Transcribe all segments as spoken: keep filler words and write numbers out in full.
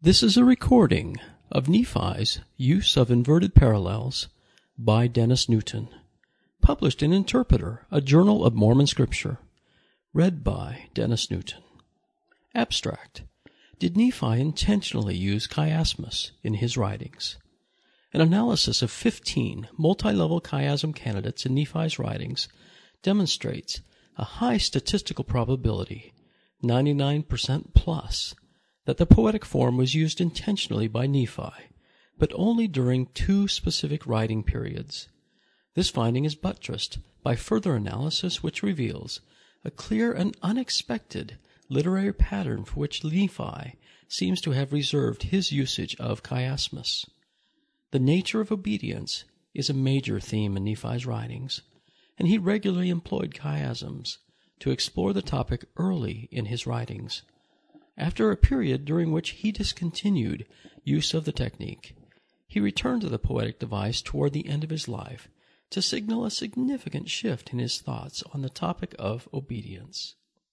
This is a recording of Nephi's use of inverted parallels by Dennis Newton, published in Interpreter, a Journal of Mormon Scripture, read by Dennis Newton. Abstract. Did Nephi intentionally use chiasmus in his writings? An analysis of fifteen multi-level chiasm candidates in Nephi's writings demonstrates a high statistical probability, ninety-nine percent plus, that the poetic form was used intentionally by Nephi, but only during two specific writing periods. This finding is buttressed by further analysis which reveals a clear and unexpected literary pattern for which Nephi seems to have reserved his usage of chiasmus. The nature of obedience is a major theme in Nephi's writings, and he regularly employed chiasms to explore the topic early in his writings. After a period during which he discontinued use of the technique, he returned to the poetic device toward the end of his life to signal a significant shift in his thoughts on the topic of obedience.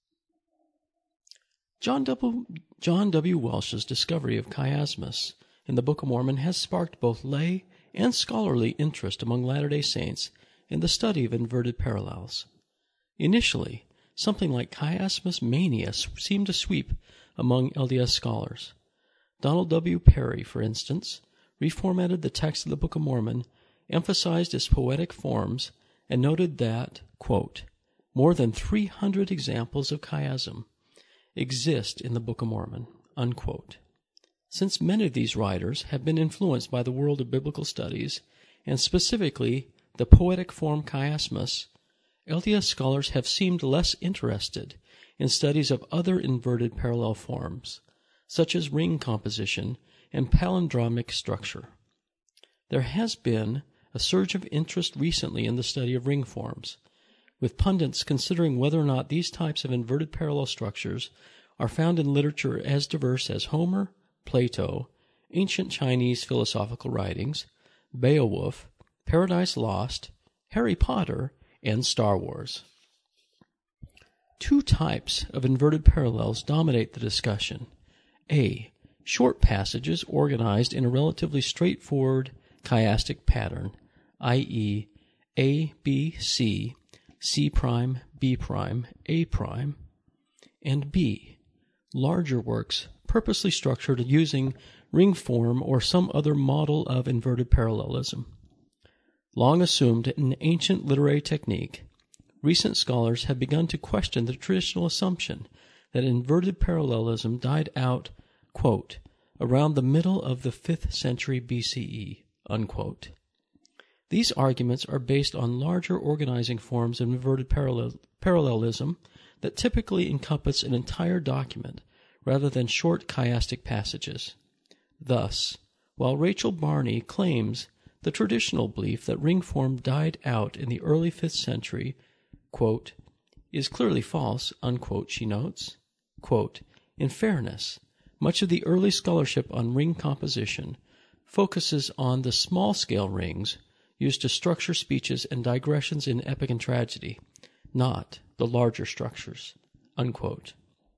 John W. John W. Welsh's discovery of chiasmus in the Book of Mormon has sparked both lay and scholarly interest among Latter-day Saints in the study of inverted parallels. Initially, something like chiasmus mania seemed to sweep among L D S scholars. Donald W. Perry, for instance, reformatted the text of the Book of Mormon, emphasized its poetic forms, and noted that, quote, more than three hundred examples of chiasm exist in the Book of Mormon, unquote. Since many of these writers have been influenced by the world of biblical studies, and specifically the poetic form chiasmus, L D S scholars have seemed less interested in studies of other inverted parallel forms, such as ring composition and palindromic structure. There has been a surge of interest recently in the study of ring forms, with pundits considering whether or not these types of inverted parallel structures are found in literature as diverse as Homer, Plato, ancient Chinese philosophical writings, Beowulf, Paradise Lost, Harry Potter, and Star Wars. Two types of inverted parallels dominate the discussion. A. Short passages organized in a relatively straightforward chiastic pattern, that is A, B, C, C prime, B prime, A prime, and B. Larger works purposely structured using ring form or some other model of inverted parallelism. Long assumed an ancient literary technique, recent scholars have begun to question the traditional assumption that inverted parallelism died out, quote, around the middle of the fifth century B C E, unquote. These arguments are based on larger organizing forms of inverted parallel, parallelism that typically encompass an entire document rather than short chiastic passages. Thus, while Rachel Barney claims the traditional belief that ring form died out in the early fifth century, quote, is clearly false, unquote, she notes. Quote, in fairness, much of the early scholarship on ring composition focuses on the small-scale rings used to structure speeches and digressions in epic and tragedy, not the larger structures, unquote.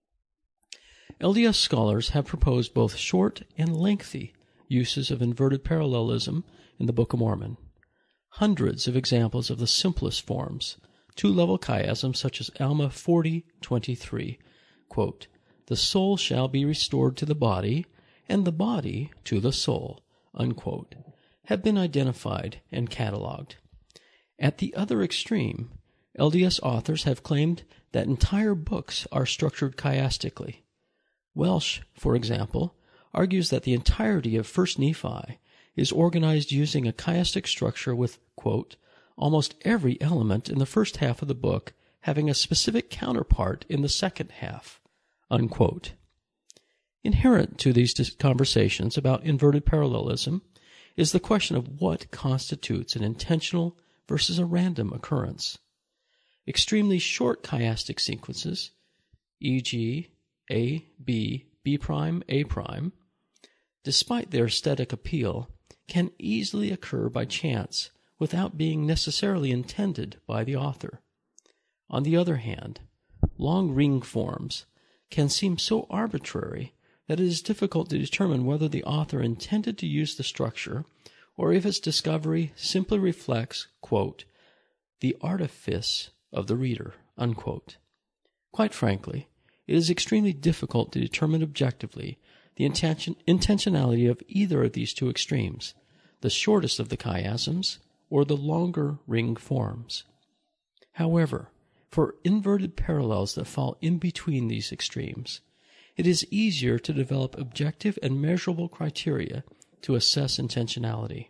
L D S scholars have proposed both short and lengthy uses of inverted parallelism in the Book of Mormon. Hundreds of examples of the simplest forms, two-level chiasms such as Alma forty twenty-three, quote, the soul shall be restored to the body, and the body to the soul, unquote, have been identified and cataloged. At the other extreme, L D S authors have claimed that entire books are structured chiastically. Welsh, for example, argues that the entirety of First Nephi is organized using a chiastic structure with, quote, almost every element in the first half of the book having a specific counterpart in the second half, unquote. Inherent to these conversations about inverted parallelism is the question of what constitutes an intentional versus a random occurrence. Extremely short chiastic sequences, for example, A, B, B prime, A prime, despite their aesthetic appeal, can easily occur by chance without being necessarily intended by the author. On the other hand, long ring forms can seem so arbitrary that it is difficult to determine whether the author intended to use the structure or if its discovery simply reflects, quote, the artifice of the reader, unquote. Quite frankly, it is extremely difficult to determine objectively the intention, intentionality of either of these two extremes, the shortest of the chiasms or the longer ring forms. However, for inverted parallels that fall in between these extremes, it is easier to develop objective and measurable criteria to assess intentionality.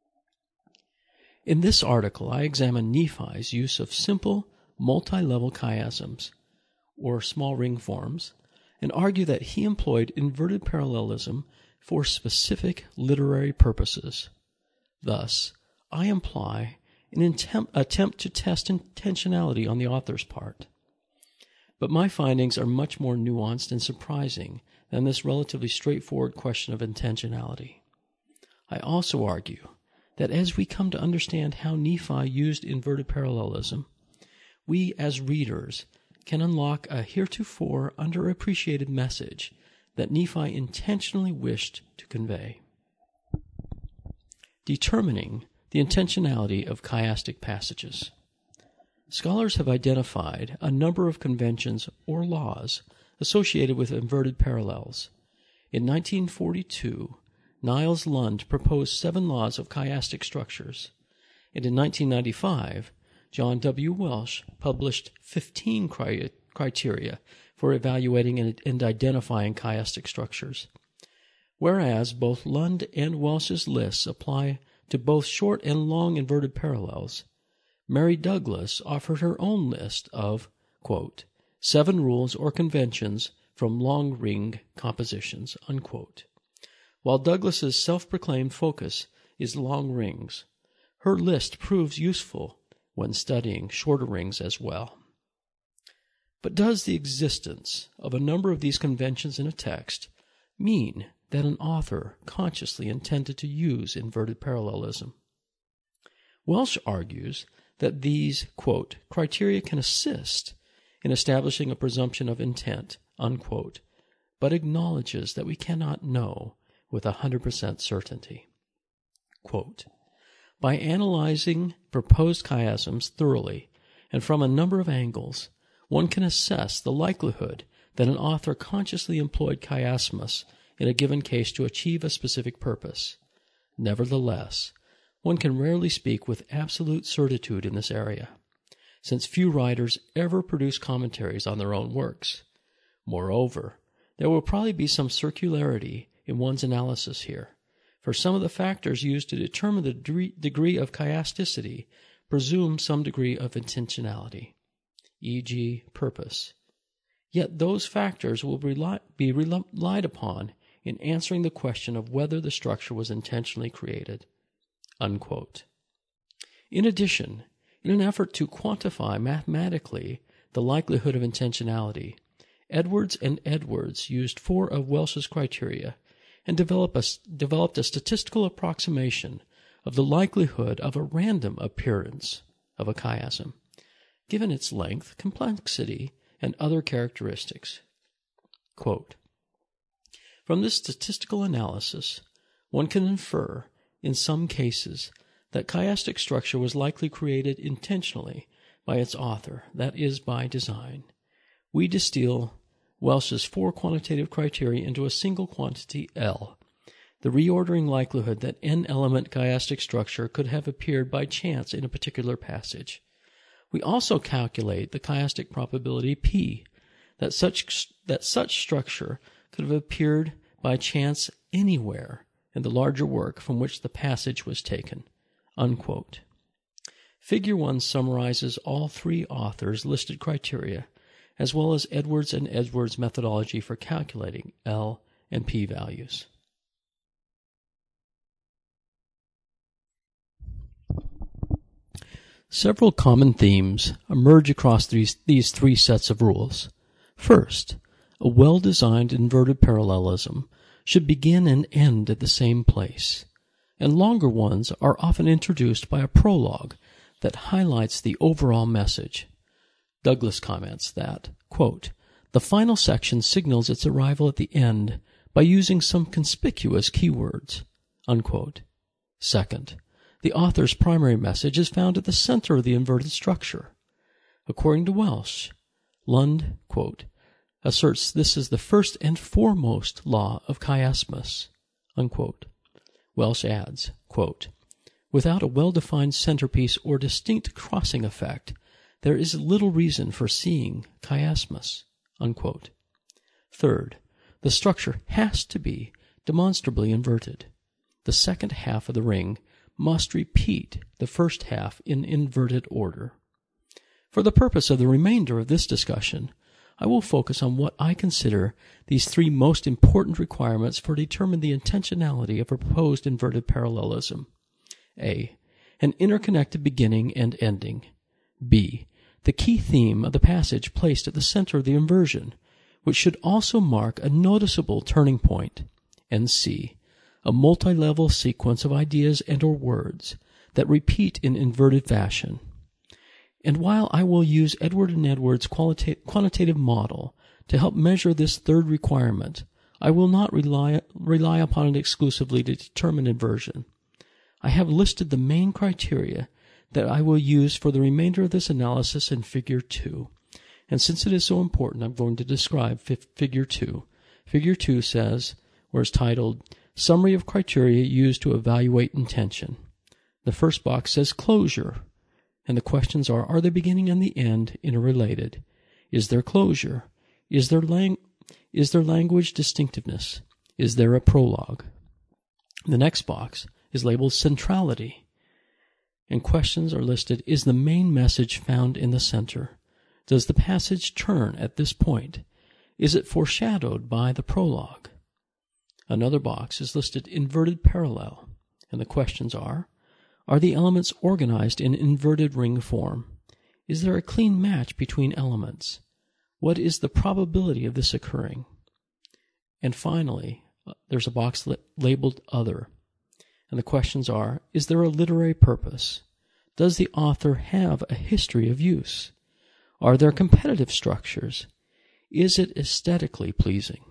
In this article, I examine Nephi's use of simple, multi-level chiasms, or small ring forms, and argue that he employed inverted parallelism for specific literary purposes. Thus, I imply an attempt, attempt to test intentionality on the author's part. But my findings are much more nuanced and surprising than this relatively straightforward question of intentionality. I also argue that as we come to understand how Nephi used inverted parallelism, we as readers can unlock a heretofore underappreciated message that Nephi intentionally wished to convey. Determining the intentionality of chiastic passages. Scholars have identified a number of conventions or laws associated with inverted parallels. In nineteen forty-two, Niles Lund proposed seven laws of chiastic structures, and in nineteen ninety-five, John W. Welsh published fifteen cri- criteria for evaluating and, and identifying chiastic structures. Whereas both Lund and Welsh's lists apply to both short and long inverted parallels, Mary Douglas offered her own list of, quote, seven rules or conventions from long ring compositions, unquote. While Douglas's self-proclaimed focus is long rings, her list proves useful when studying shorter rings as well. But does the existence of a number of these conventions in a text mean that an author consciously intended to use inverted parallelism? Welsh argues that these, quote, criteria can assist in establishing a presumption of intent, unquote, but acknowledges that we cannot know with one hundred percent certainty. Quote, by analyzing proposed chiasms thoroughly and from a number of angles, one can assess the likelihood that an author consciously employed chiasmus in a given case to achieve a specific purpose. Nevertheless, one can rarely speak with absolute certitude in this area, since few writers ever produce commentaries on their own works. Moreover, there will probably be some circularity in one's analysis here, for some of the factors used to determine the degree of chiasticity presume some degree of intentionality, for example purpose. Yet those factors will be relied upon in answering the question of whether the structure was intentionally created, unquote. In addition, in an effort to quantify mathematically the likelihood of intentionality, Edwards and Edwards used four of Welsh's criteria and develop a, developed a statistical approximation of the likelihood of a random appearance of a chiasm, given its length, complexity, and other characteristics. Quote, from this statistical analysis, one can infer, in some cases, that chiastic structure was likely created intentionally by its author, that is, by design. We distill Welsh's four quantitative criteria into a single quantity L, the reordering likelihood that n-element chiastic structure could have appeared by chance in a particular passage. We also calculate the chiastic probability P, that such, that such structure could have appeared by chance anywhere in the larger work from which the passage was taken, unquote. Figure one summarizes all three authors' listed criteria, as well as Edwards and Edwards' methodology for calculating L and P values. Several common themes emerge across these, these three sets of rules. First, a well-designed inverted parallelism should begin and end at the same place, and longer ones are often introduced by a prologue that highlights the overall message. Douglas comments that, quote, the final section signals its arrival at the end by using some conspicuous keywords, unquote. Second, the author's primary message is found at the center of the inverted structure. According to Welsh, Lund, quote, asserts this is the first and foremost law of chiasmus, unquote. Welsh adds, quote, without a well-defined centerpiece or distinct crossing effect, there is little reason for seeing chiasmus, unquote. Third, the structure has to be demonstrably inverted. The second half of the ring must repeat the first half in inverted order. For the purpose of the remainder of this discussion, I will focus on what I consider these three most important requirements for determining the intentionality of a proposed inverted parallelism. A. An interconnected beginning and ending. B. The key theme of the passage placed at the center of the inversion, which should also mark a noticeable turning point. And C. A multi-level sequence of ideas and or words that repeat in inverted fashion. And while I will use Edward and Edwards' qualita- quantitative model to help measure this third requirement, I will not rely, rely upon it exclusively to determine inversion. I have listed the main criteria that I will use for the remainder of this analysis in Figure two. And since it is so important, I'm going to describe f- Figure two. Figure two says, or is titled, Summary of Criteria Used to Evaluate Intention. The first box says Closure. And the questions are, are the beginning and the end interrelated? Is there closure? Is there, lang- is there language distinctiveness? Is there a prologue? The next box is labeled Centrality. And questions are listed, is the main message found in the center? Does the passage turn at this point? Is it foreshadowed by the prologue? Another box is listed Inverted Parallel. And the questions are, are the elements organized in inverted ring form? Is there a clean match between elements? What is the probability of this occurring? And finally, there's a box labeled Other. And the questions are, is there a literary purpose? Does the author have a history of use? Are there competitive structures? Is it aesthetically pleasing?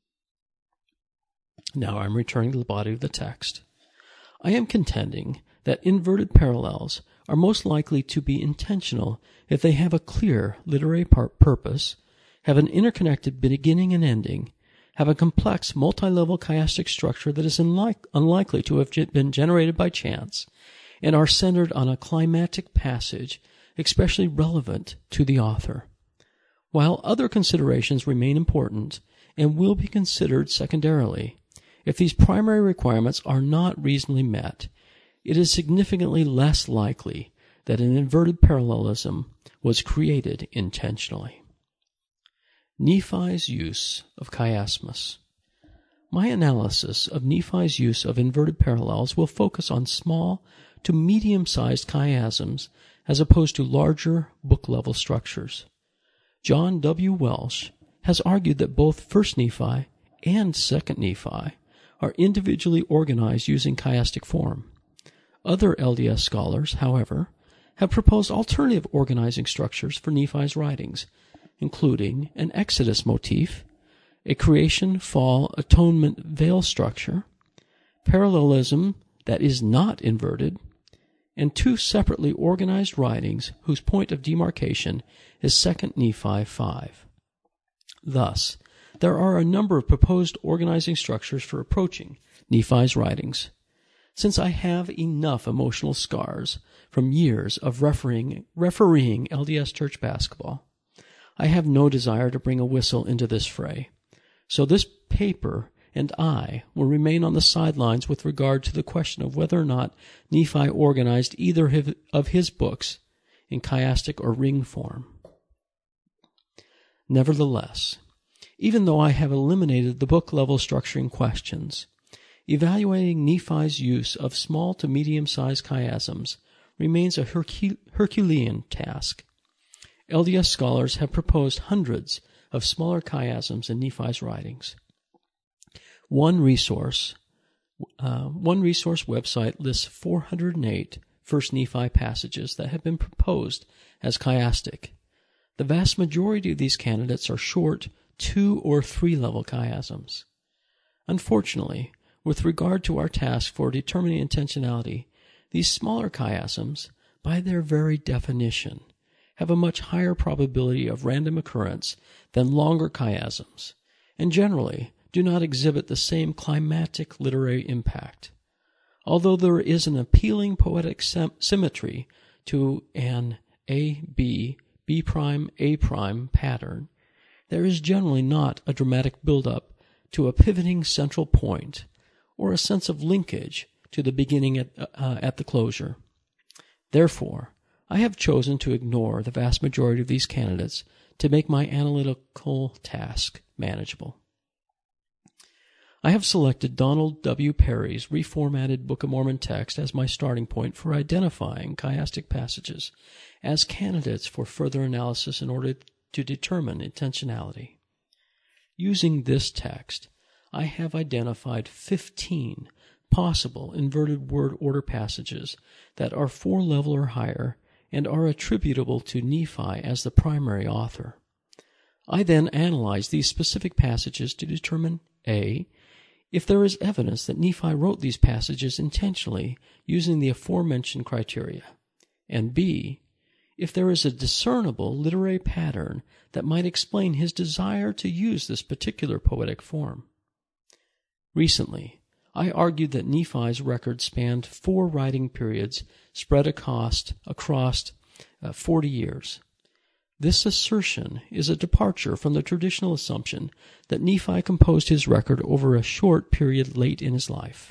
Now I'm returning to the body of the text. I am contending that inverted parallels are most likely to be intentional if they have a clear literary purpose, have an interconnected beginning and ending, have a complex multi-level chiastic structure that is unlike, unlikely to have been generated by chance, and are centered on a climactic passage especially relevant to the author. While other considerations remain important and will be considered secondarily, if these primary requirements are not reasonably met, it is significantly less likely that an inverted parallelism was created intentionally. Nephi's use of chiasmus. My analysis of Nephi's use of inverted parallels will focus on small to medium-sized chiasms as opposed to larger book-level structures. John W. Welsh has argued that both First Nephi and Second Nephi are individually organized using chiastic form. Other L D S scholars, however, have proposed alternative organizing structures for Nephi's writings, including an Exodus motif, a creation, fall, atonement, veil structure, parallelism that is not inverted, and two separately organized writings whose point of demarcation is Second Nephi five. Thus, there are a number of proposed organizing structures for approaching Nephi's writings. Since I have enough emotional scars from years of refereeing, refereeing L D S church basketball, I have no desire to bring a whistle into this fray. So this paper and I will remain on the sidelines with regard to the question of whether or not Nephi organized either of his books in chiastic or ring form. Nevertheless, even though I have eliminated the book-level structuring questions, evaluating Nephi's use of small to medium-sized chiasms remains a Hercule- Herculean task. L D S scholars have proposed hundreds of smaller chiasms in Nephi's writings. One resource, uh, one resource website lists four hundred eight First Nephi passages that have been proposed as chiastic. The vast majority of these candidates are short two- or three-level chiasms. Unfortunately, with regard to our task for determining intentionality, these smaller chiasms, by their very definition, have a much higher probability of random occurrence than longer chiasms, and generally do not exhibit the same climatic literary impact. Although there is an appealing poetic sem- symmetry to an A B, B prime, A prime pattern, there is generally not a dramatic build-up to a pivoting central point or a sense of linkage to the beginning at, uh, at the closure. Therefore, I have chosen to ignore the vast majority of these candidates to make my analytical task manageable. I have selected Donald W. Perry's reformatted Book of Mormon text as my starting point for identifying chiastic passages as candidates for further analysis in order to determine intentionality. Using this text, I have identified fifteen possible inverted word order passages that are four-level or higher and are attributable to Nephi as the primary author. I then analyze these specific passages to determine A, if there is evidence that Nephi wrote these passages intentionally using the aforementioned criteria, and B, if there is a discernible literary pattern that might explain his desire to use this particular poetic form. Recently, I argued that Nephi's record spanned four writing periods spread across, across uh, forty years. This assertion is a departure from the traditional assumption that Nephi composed his record over a short period late in his life.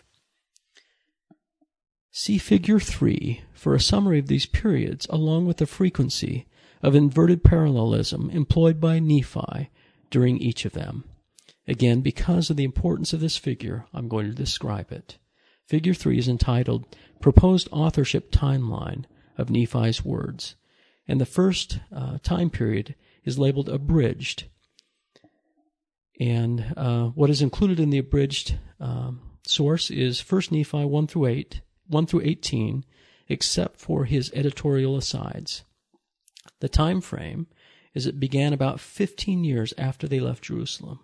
See Figure three for a summary of these periods along with the frequency of inverted parallelism employed by Nephi during each of them. Again, because of the importance of this figure, I'm going to describe it. Figure three is entitled Proposed Authorship Timeline of Nephi's Words, and the first uh, time period is labeled Abridged. And uh, what is included in the abridged um, source is First Nephi one through eight, one through eighteen, except for his editorial asides. The time frame is it began about fifteen years after they left Jerusalem.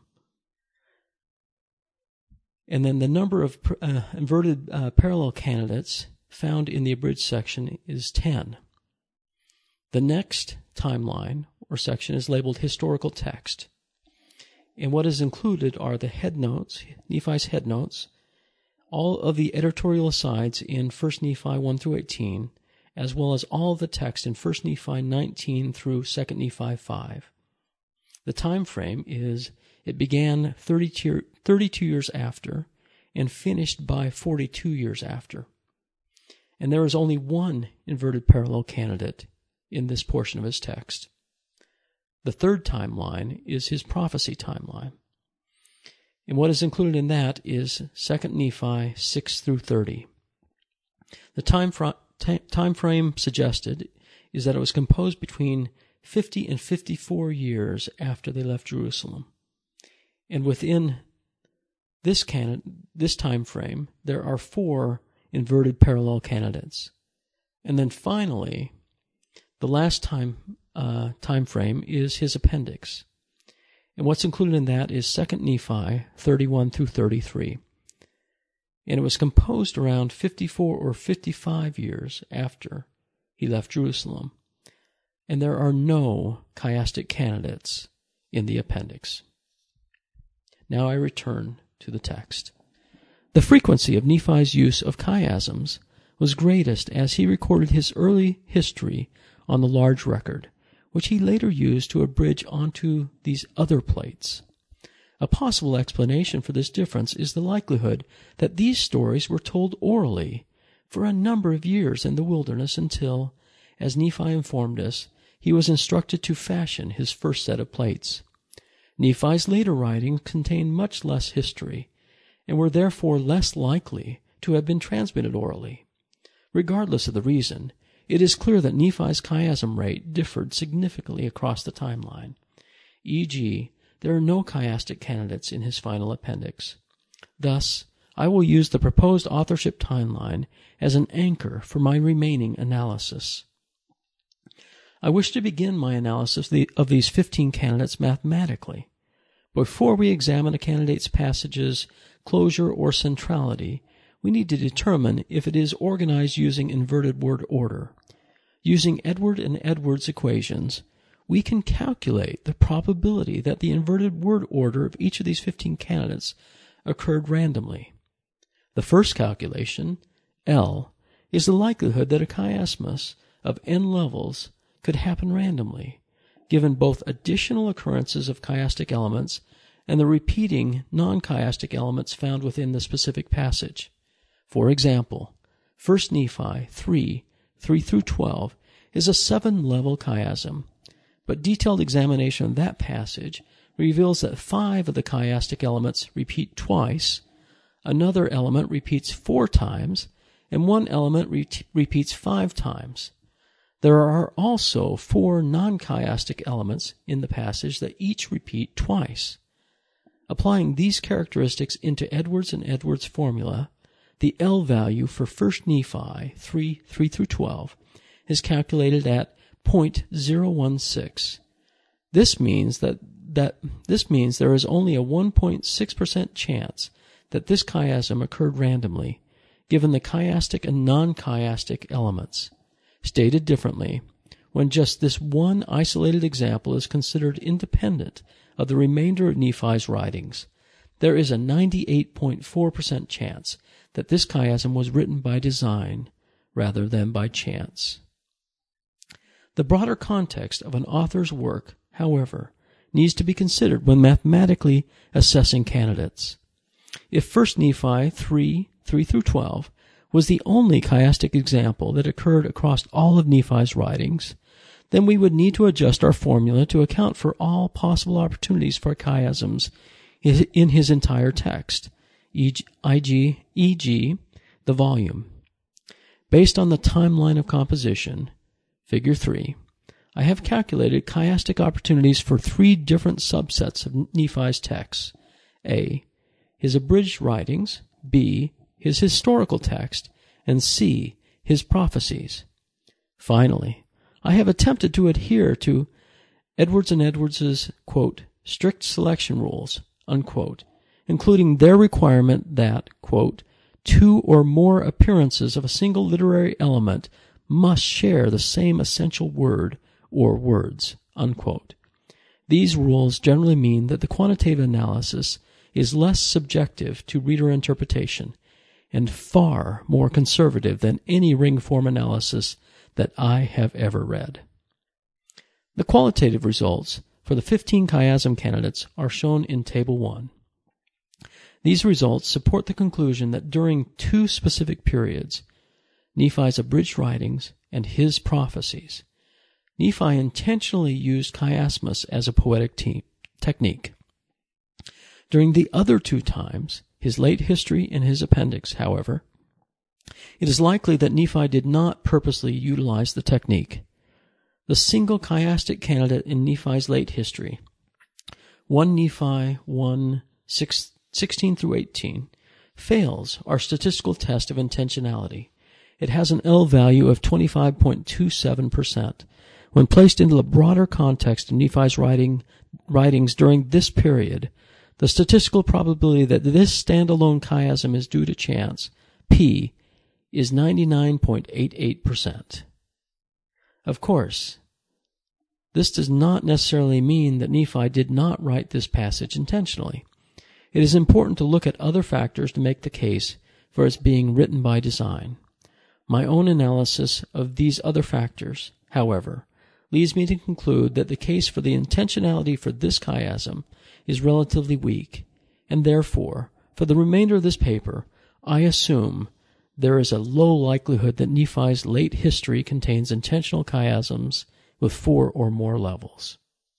And then the number of uh, inverted uh, parallel candidates found in the abridged section is ten. The next timeline or section is labeled Historical Text. And what is included are the headnotes, Nephi's headnotes, all of the editorial asides in First Nephi one through eighteen, as well as all of the text in First Nephi nineteen through Second Nephi five. The time frame is it began thirty-two, thirty-two years after and finished by forty-two years after. And there is only one inverted parallel candidate in this portion of his text. The third timeline is his prophecy timeline. And what is included in that is Second Nephi six through thirty. The time, fr- t- time frame suggested is that it was composed between fifty and fifty-four years after they left Jerusalem. And within this candidate, this time frame, there are four inverted parallel candidates. And then finally, the last time uh, time frame is his appendix. And what's included in that is Second Nephi thirty-one through thirty-three. And it was composed around fifty-four or fifty-five years after he left Jerusalem. And there are no chiastic candidates in the appendix. Now I return to the text. The frequency of Nephi's use of chiasms was greatest as he recorded his early history on the large record, which he later used to abridge onto these other plates. A possible explanation for this difference is the likelihood that these stories were told orally for a number of years in the wilderness until, as Nephi informed us, he was instructed to fashion his first set of plates. Nephi's later writings contain much less history, and were therefore less likely to have been transmitted orally. Regardless of the reason, it is clear that Nephi's chiasm rate differed significantly across the timeline. for example, there are no chiastic candidates in his final appendix. Thus, I will use the proposed authorship timeline as an anchor for my remaining analysis. I wish to begin my analysis of these fifteen candidates mathematically. Before we examine a candidate's passages closure, or centrality, we need to determine if it is organized using inverted word order. Using Edward and Edwards equations, we can calculate the probability that the inverted word order of each of these fifteen candidates occurred randomly. The first calculation, L, is the likelihood that a chiasmus of n levels could happen randomly, given both additional occurrences of chiastic elements and the repeating non-chiastic elements found within the specific passage. For example, First Nephi three, three through twelve is a seven-level chiasm, but detailed examination of that passage reveals that five of the chiastic elements repeat twice, another element repeats four times, and one element re- repeats five times. There are also four non-chiastic elements in the passage that each repeat twice. Applying these characteristics into Edwards and Edwards' formula, the L value for First Nephi three, three through twelve is calculated at zero point zero one six. This means that, that this means there is only a one point six percent chance that this chiasm occurred randomly, given the chiastic and non-chiastic elements. Stated differently, when just this one isolated example is considered independent of the remainder of Nephi's writings, there is a ninety-eight point four percent chance that this chiasm was written by design rather than by chance. The broader context of an author's work, however, needs to be considered when mathematically assessing candidates. If First Nephi three, three through twelve was the only chiastic example that occurred across all of Nephi's writings, then we would need to adjust our formula to account for all possible opportunities for chiasms in his entire text, for example, the volume. Based on the timeline of composition, Figure three, I have calculated chiastic opportunities for three different subsets of Nephi's texts: A, his abridged writings; B, his historical text; and C, his prophecies. Finally, I have attempted to adhere to Edwards and Edwards's, quote, strict selection rules, unquote, including their requirement that, quote, two or more appearances of a single literary element must share the same essential word or words, unquote. These rules generally mean that the quantitative analysis is less subjective to reader interpretation and far more conservative than any ring form analysis that I have ever read. The qualitative results for the fifteen chiasm candidates are shown in Table one. These results support the conclusion that during two specific periods, Nephi's abridged writings and his prophecies, Nephi intentionally used chiasmus as a poetic te- technique. During the other two times, his late history and his appendix, however, it is likely that Nephi did not purposely utilize the technique. The single chiastic candidate in Nephi's late history, First Nephi one, sixteen through eighteen, fails our statistical test of intentionality. It has an L value of twenty-five point two seven percent. When placed into the broader context of Nephi's writing, writings during this period, the statistical probability that this standalone chiasm is due to chance, P, is ninety-nine point eight eight percent. Of course, this does not necessarily mean that Nephi did not write this passage intentionally. It is important to look at other factors to make the case for its being written by design. My own analysis of these other factors, however, leads me to conclude that the case for the intentionality for this chiasm is relatively weak, and therefore, for the remainder of this paper, I assume there is a low likelihood that Nephi's late history contains intentional chiasms with four or more levels.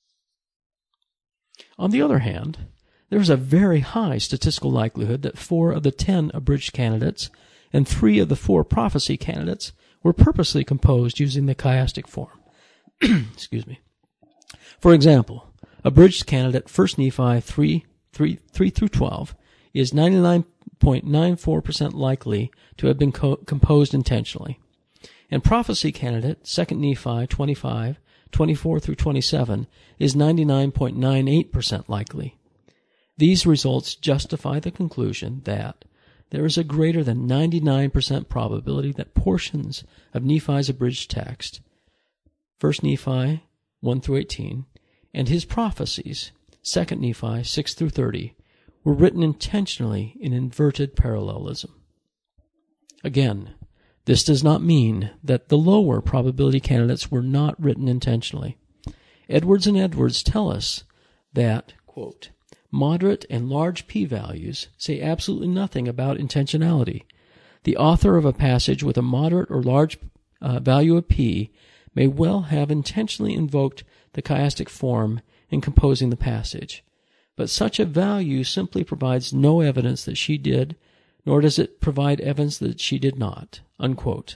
On the other hand, there is a very high statistical likelihood that four of the ten abridged candidates and three of the four prophecy candidates were purposely composed using the chiastic form. Excuse me. For example, abridged candidate First Nephi three, three, three through twelve is ninety-nine point nine four percent likely to have been co- composed intentionally, and prophecy candidate Second Nephi twenty-five, twenty-four through twenty-seven is ninety-nine point nine eight percent likely. These results justify the conclusion that there is a greater than ninety-nine percent probability that portions of Nephi's abridged text, First Nephi one through eighteen, and his prophecies, Second Nephi six through thirty, were written intentionally in inverted parallelism. Again, this does not mean that the lower probability candidates were not written intentionally. Edwards and Edwards tell us that, quote, moderate and large p-values say absolutely nothing about intentionality. The author of a passage with a moderate or large uh, value of p may well have intentionally invoked the chiastic form in composing the passage, but such a value simply provides no evidence that she did, nor does it provide evidence that she did not, unquote.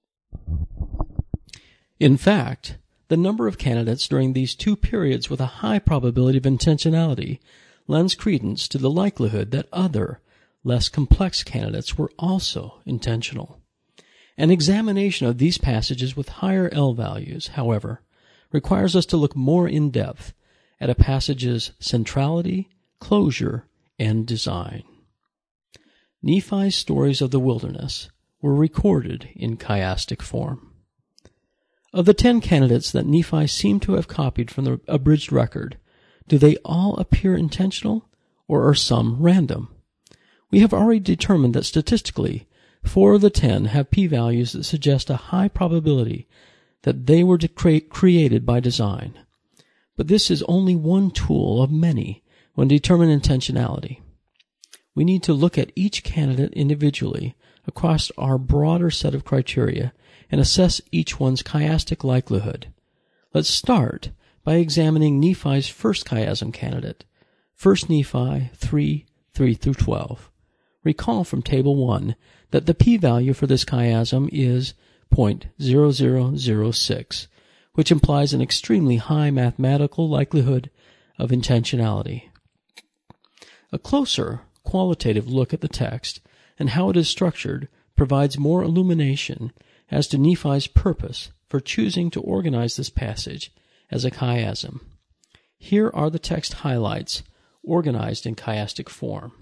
In fact, the number of candidates during these two periods with a high probability of intentionality lends credence to the likelihood that other, less complex candidates were also intentional. An examination of these passages with higher L values, however, requires us to look more in depth at a passage's centrality, closure, and design. Nephi's stories of the wilderness were recorded in chiastic form. Of the ten candidates that Nephi seemed to have copied from the abridged record, do they all appear intentional, or are some random? We have already determined that statistically, four of the ten have p-values that suggest a high probability that they were created by design. But this is only one tool of many when determining intentionality. We need to look at each candidate individually across our broader set of criteria and assess each one's chiastic likelihood. Let's start by examining Nephi's first chiasm candidate, First Nephi three, three through twelve. Recall from Table one that the p-value for this chiasm is zero point zero zero zero six, which implies an extremely high mathematical likelihood of intentionality. A closer qualitative look at the text and how it is structured provides more illumination as to Nephi's purpose for choosing to organize this passage as a chiasm. Here are the text highlights organized in chiastic form.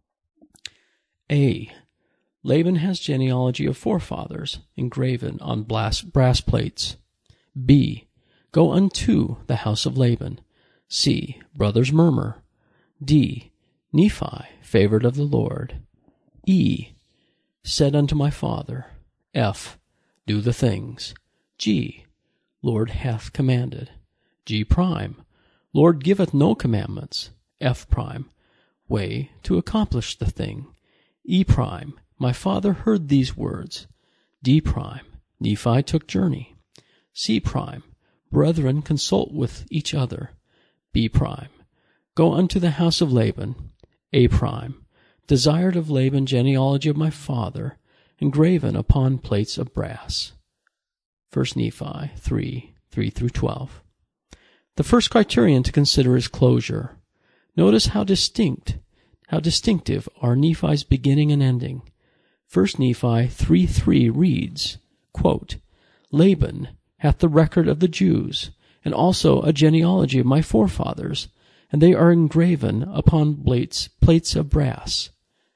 A. Laban has genealogy of forefathers engraven on brass plates. B. Go unto the house of Laban. C. Brothers murmur. D. Nephi, favored of the Lord. E. Said unto my father. F. Do the things. G. Lord hath commanded. G prime. Lord giveth no commandments. F prime. Way to accomplish the thing. E prime. My father heard these words. D prime. Nephi took journey. C prime. Brethren consult with each other. B prime. Go unto the house of Laban. A prime. Desired of Laban genealogy of my father, engraven upon plates of brass. First Nephi three, three through twelve. The first criterion to consider is closure. Notice how distinct, how distinctive are Nephi's beginning and ending. First Nephi three three reads, quote, Laban hath the record of the Jews, and also a genealogy of my forefathers, and they are engraven upon plates, plates of brass,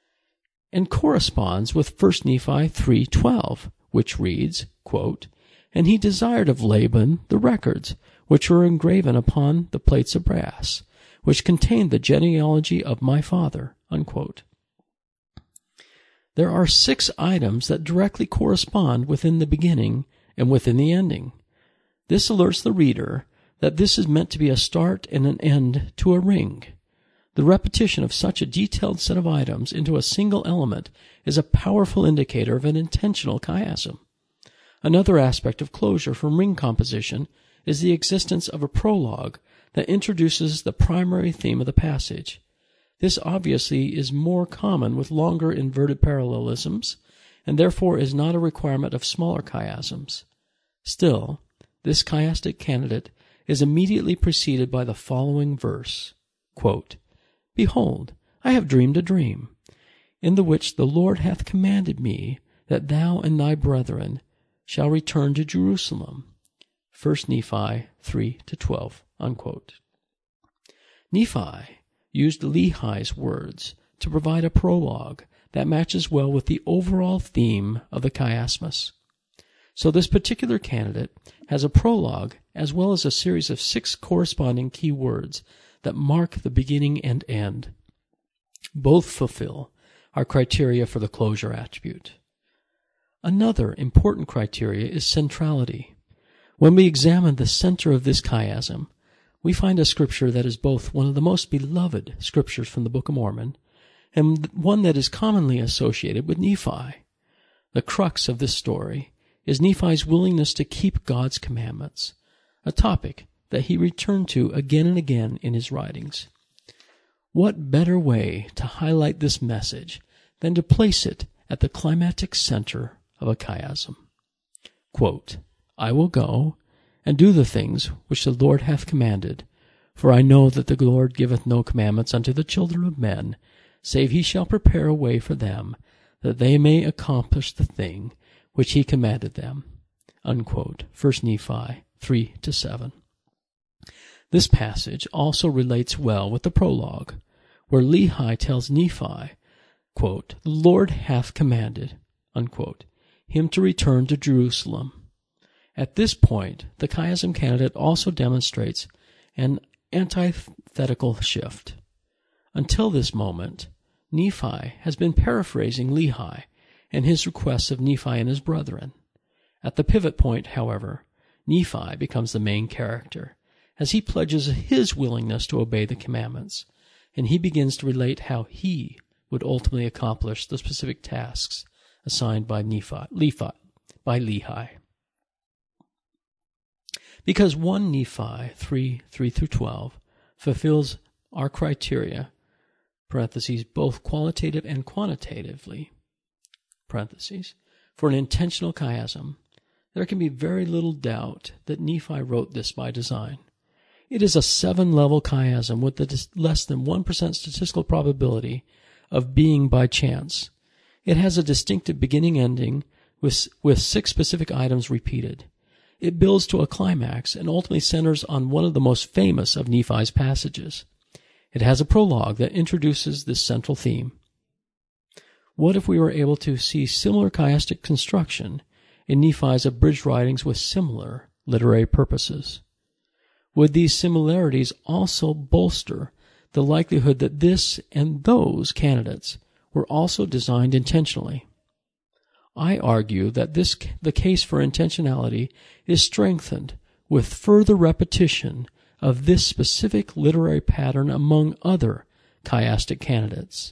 and corresponds with First Nephi three twelve, which reads, quote, And he desired of Laban the records, which were engraven upon the plates of brass, which contained the genealogy of my father, unquote. There are six items that directly correspond within the beginning and within the ending. This alerts the reader that this is meant to be a start and an end to a ring. The repetition of such a detailed set of items into a single element is a powerful indicator of an intentional chiasm. Another aspect of closure from ring composition is the existence of a prologue that introduces the primary theme of the passage. This obviously is more common with longer inverted parallelisms, and therefore is not a requirement of smaller chiasms. Still, this chiastic candidate is immediately preceded by the following verse, quote, Behold, I have dreamed a dream, in the which the Lord hath commanded me that thou and thy brethren shall return to Jerusalem. First Nephi three to twelve, unquote. Nephi used Lehi's words to provide a prologue that matches well with the overall theme of the chiasmus. So this particular candidate has a prologue as well as a series of six corresponding key words that mark the beginning and end. Both fulfill our criteria for the closure attribute. Another important criteria is centrality. When we examine the center of this chiasm, we find a scripture that is both one of the most beloved scriptures from the Book of Mormon and one that is commonly associated with Nephi. The crux of this story is Nephi's willingness to keep God's commandments, a topic that he returned to again and again in his writings. What better way to highlight this message than to place it at the climatic center of a chiasm? Quote, I will go and do the things which the Lord hath commanded, for I know that the Lord giveth no commandments unto the children of men, save he shall prepare a way for them, that they may accomplish the thing which he commanded them. Unquote. First Nephi three to seven. This passage also relates well with the prologue, where Lehi tells Nephi, quote, the Lord hath commanded, unquote, him to return to Jerusalem. At this point, the chiasm candidate also demonstrates an antithetical shift. Until this moment, Nephi has been paraphrasing Lehi and his requests of Nephi and his brethren. At the pivot point, however, Nephi becomes the main character, as he pledges his willingness to obey the commandments, and he begins to relate how he would ultimately accomplish the specific tasks assigned by Nephi, Lehi, by Lehi. Because First Nephi three, three through twelve fulfills our criteria, parentheses, both qualitative and quantitatively, parentheses, for an intentional chiasm, there can be very little doubt that Nephi wrote this by design. It is a seven-level chiasm with the less than one percent statistical probability of being by chance. It has a distinctive beginning-ending with, with six specific items repeated. It builds to a climax and ultimately centers on one of the most famous of Nephi's passages. It has a prologue that introduces this central theme. What if we were able to see similar chiastic construction in Nephi's abridged writings with similar literary purposes? Would these similarities also bolster the likelihood that this and those candidates were also designed intentionally? I argue that this the case for intentionality is strengthened with further repetition of this specific literary pattern among other chiastic candidates.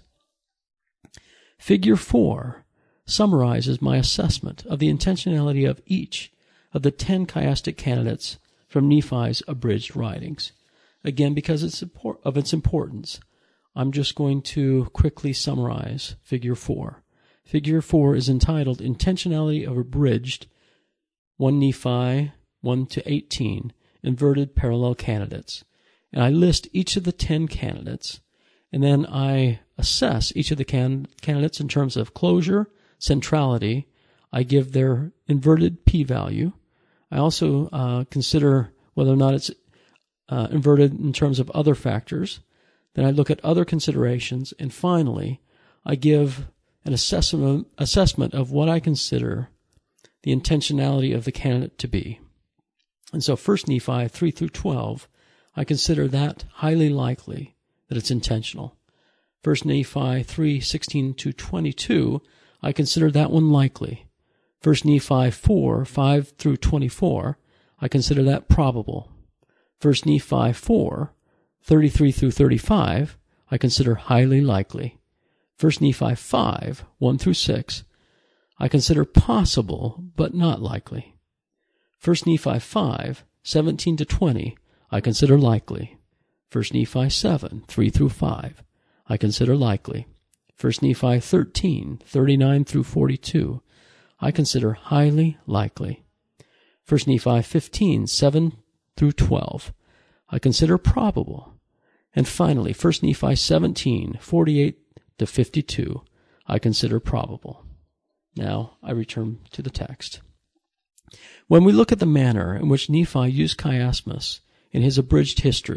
Figure four summarizes my assessment of the intentionality of each of the ten chiastic candidates from Nephi's abridged writings. Again, because it's of its importance, I'm just going to quickly summarize Figure four. Figure four is entitled Intentionality of Abridged First Nephi one to eighteen Inverted Parallel Candidates. And I list each of the ten candidates, and then I assess each of the can- candidates in terms of closure, centrality. I give their inverted p-value. I also uh, consider whether or not it's uh, inverted in terms of other factors. Then I look at other considerations. And finally, I give an assessment, assessment of what I consider the intentionality of the candidate to be. And so First Nephi three through twelve, I consider that highly likely that it's intentional. First Nephi three, sixteen to twenty-two, I consider that one likely. First Nephi four, five through twenty-four, I consider that probable. First Nephi four, thirty-three through thirty-five, I consider highly likely. First Nephi five, one through six, I consider possible but not likely. First Nephi five, seventeen to twenty, I consider likely. First Nephi seven, three through five, I consider likely. First Nephi thirteen, thirty-nine through forty-two, I consider highly likely. First Nephi fifteen, seven through twelve, I consider probable. And finally, First Nephi seventeen, forty-eight to fifty-two, I consider probable. Now I return to the text. When we look at the manner in which Nephi used chiasmus in his abridged history,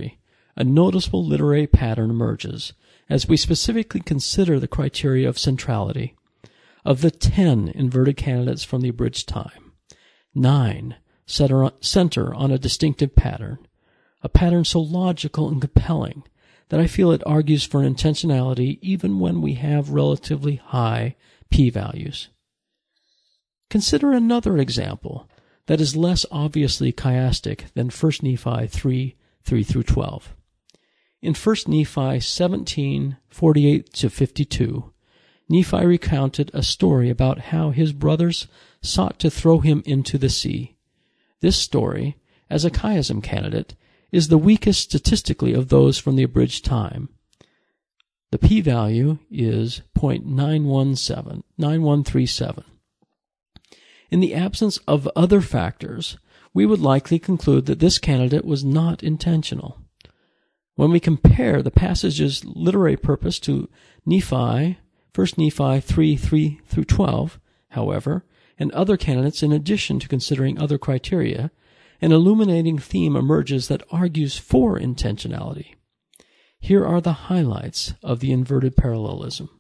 a noticeable literary pattern emerges as we specifically consider the criteria of centrality. Of the ten inverted candidates from the abridged time, nine center on a distinctive pattern, a pattern so logical and compelling that I feel it argues for intentionality even when we have relatively high p-values. Consider another example that is less obviously chiastic than First Nephi three, three through twelve. In First Nephi seventeen, forty-eight to fifty-two, Nephi recounted a story about how his brothers sought to throw him into the sea. This story, as a chiasm candidate, is the weakest statistically of those from the abridged time. The p-value is zero point nine one seven, nine one three seven. In the absence of other factors, we would likely conclude that this candidate was not intentional. When we compare the passage's literary purpose to Nephi, First Nephi three, three through twelve, however, and other candidates in addition to considering other criteria, an illuminating theme emerges that argues for intentionality. Here are the highlights of the inverted parallelism.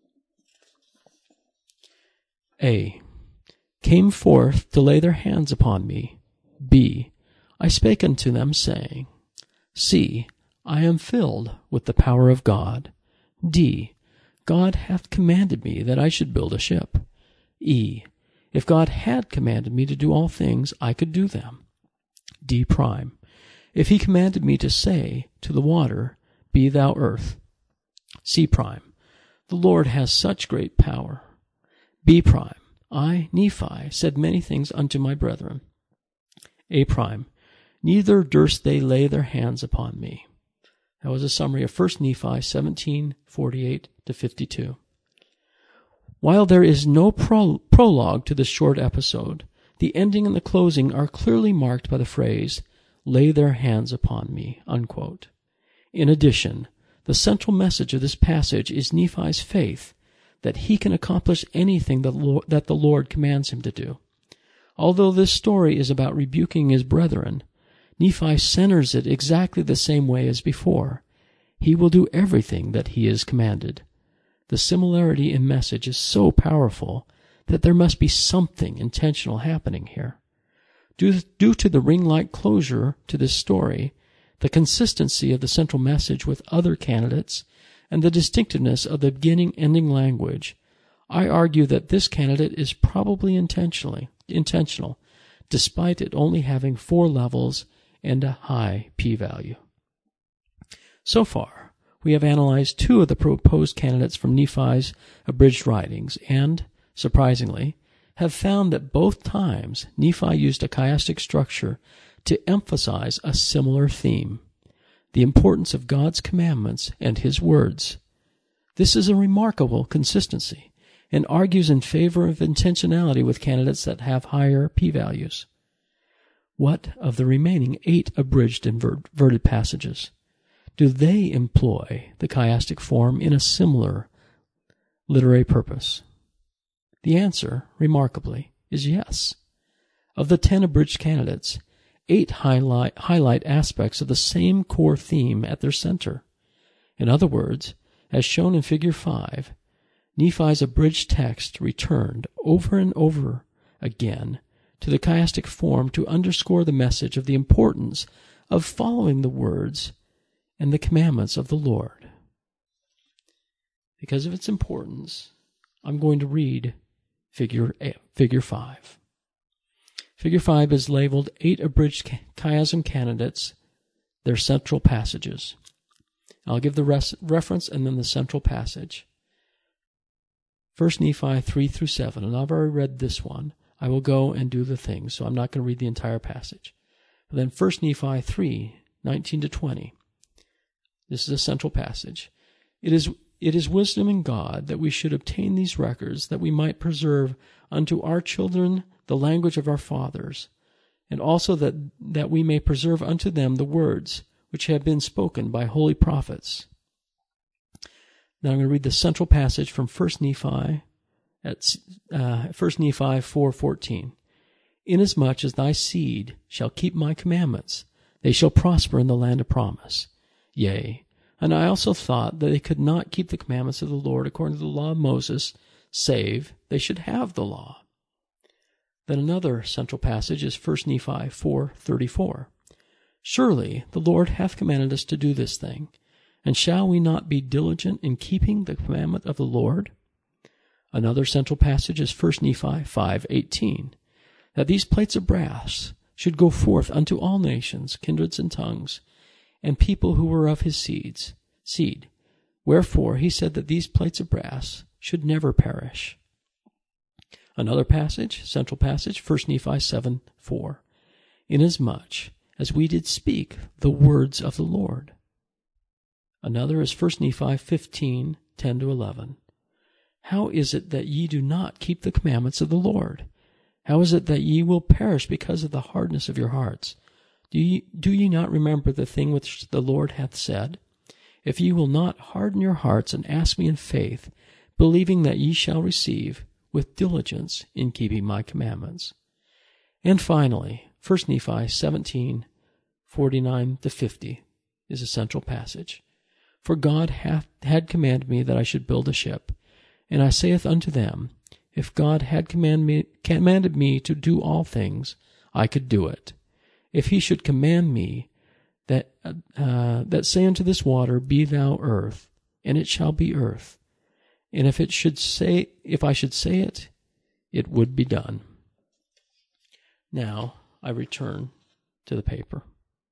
A. Came forth to lay their hands upon me. B. I spake unto them, saying. C. I am filled with the power of God. D. God hath commanded me that I should build a ship. E. If God had commanded me to do all things, I could do them. D prime. If he commanded me to say to the water, Be thou earth. C prime. The Lord has such great power. B prime. I, Nephi, said many things unto my brethren. A prime. Neither durst they lay their hands upon me. That was a summary of First Nephi seventeen, forty-eight to fifty-two. While there is no pro- prologue to this short episode, the ending and the closing are clearly marked by the phrase, lay their hands upon me, unquote. In addition, the central message of this passage is Nephi's faith that he can accomplish anything that the Lord commands him to do. Although this story is about rebuking his brethren, Nephi centers it exactly the same way as before. He will do everything that he is commanded. The similarity in message is so powerful that there must be something intentional happening here. Due, due to the ring-like closure to this story, the consistency of the central message with other candidates, and the distinctiveness of the beginning-ending language, I argue that this candidate is probably intentionally intentional, despite it only having four levels and a high p-value. So far, we have analyzed two of the proposed candidates from Nephi's abridged writings and, surprisingly, have found that both times Nephi used a chiastic structure to emphasize a similar theme, the importance of God's commandments and His words. This is a remarkable consistency and argues in favor of intentionality with candidates that have higher p-values. What of the remaining eight abridged inverted passages? Do they employ the chiastic form in a similar literary purpose? The answer, remarkably, is yes. Of the ten abridged candidates, eight highlight, highlight aspects of the same core theme at their center. In other words, as shown in Figure five, Nephi's abridged text returned over and over again to the chiastic form to underscore the message of the importance of following the words and the commandments of the Lord. Because of its importance, I'm going to read Figure, figure five. Figure five is labeled Eight Abridged Chiasm Candidates, their central passages. I'll give the res- reference and then the central passage. First Nephi three through seven, and I've already read this one. I will go and do the things, so I'm not going to read the entire passage. But then First Nephi three, nineteen to twenty. This is a central passage. It is It is wisdom in God that we should obtain these records, that we might preserve unto our children the language of our fathers, and also that, that we may preserve unto them the words which have been spoken by holy prophets. Now I'm going to read the central passage from First Nephi, at uh, First Nephi four fourteen. Inasmuch as thy seed shall keep my commandments, they shall prosper in the land of promise. Yea, and I also thought that they could not keep the commandments of the Lord according to the law of Moses, save they should have the law. Then another central passage is First Nephi four thirty-four. Surely the Lord hath commanded us to do this thing, and shall we not be diligent in keeping the commandment of the Lord? Another central passage is First Nephi five eighteen, that these plates of brass should go forth unto all nations, kindreds, and tongues, and people who were of his seeds, seed. Wherefore he said that these plates of brass should never perish. Another passage, central passage, First Nephi seven four, inasmuch as we did speak the words of the Lord. Another is First Nephi fifteen ten to eleven. How is it that ye do not keep the commandments of the Lord? How is it that ye will perish because of the hardness of your hearts? Do ye, do ye not remember the thing which the Lord hath said? If ye will not harden your hearts and ask me in faith, believing that ye shall receive with diligence in keeping my commandments. And finally, First Nephi seventeen forty-nine to fifty is a central passage. For God hath had commanded me that I should build a ship, and I saith unto them, if God had command me, commanded me to do all things, I could do it. If he should command me that uh, that say unto this water, be thou earth, and it shall be earth. And if it should say, if I should say it, it would be done. Now I return to the paper.